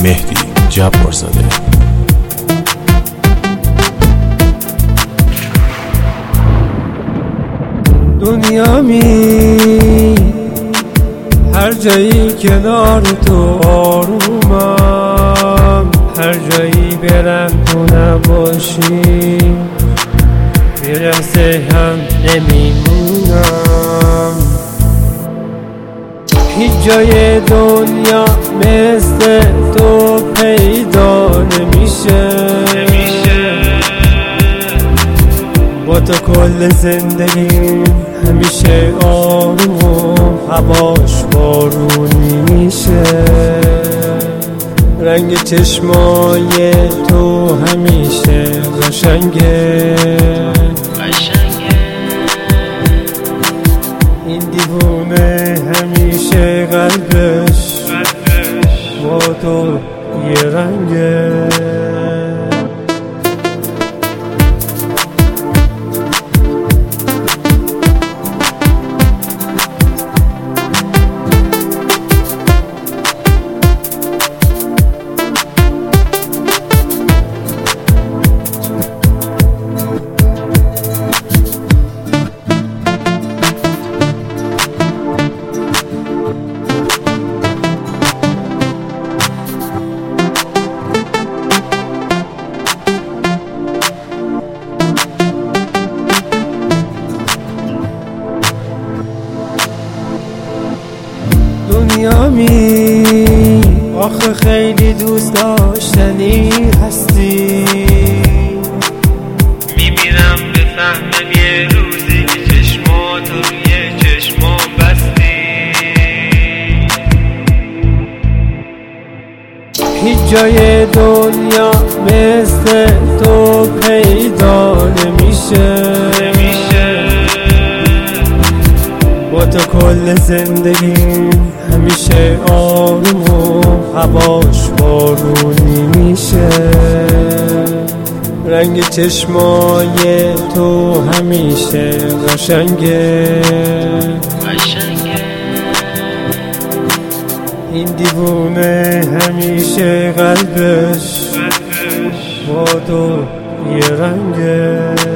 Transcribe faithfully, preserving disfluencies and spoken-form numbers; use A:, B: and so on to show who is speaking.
A: مهدی جبارزاده.
B: دنیا می هر جایی کنار تو آرومم، هر جایی برم تو نباشی یه لحظه هم نمیمونم. هیچ جای دنیا مثل تو پیدا نمیشه، با تو کل زندگی همیشه آروم و هواش بارونی میشه. رنگ چشمای تو همیشه قشنگه، این دیوونه همیشه قلبش با تو یه رنگه. دنیا می آخه خیلی دوست داشتنی هستی،
C: میمیرم بفهمم یه روزی که چشماتو روی چشمام بستی.
B: هیچ جای دنیا مثل تو پیدا نمیشه، با تو کل زندگی همیشه آروم و هواش بارونی میشه. رنگ چشمای تو همیشه قشنگه، این دیوونه همیشه قلبش با تو یه رنگه.